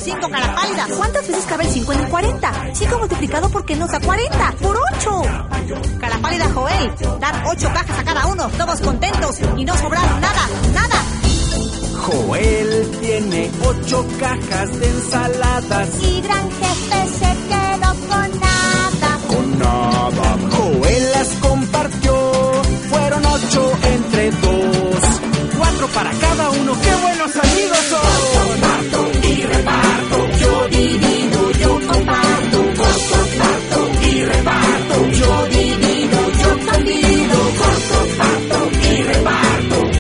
5 cara pálida. ¿Cuántas veces cabe el 5 en el 40? 5 multiplicado por qué nos da 40. ¡Por 8! Cara pálida, Joel. Dar 8 cajas a cada uno, todos contentos y no sobrar nada, nada. Joel tiene 8 cajas de ensaladas. Y gran jefe se quedó con nada.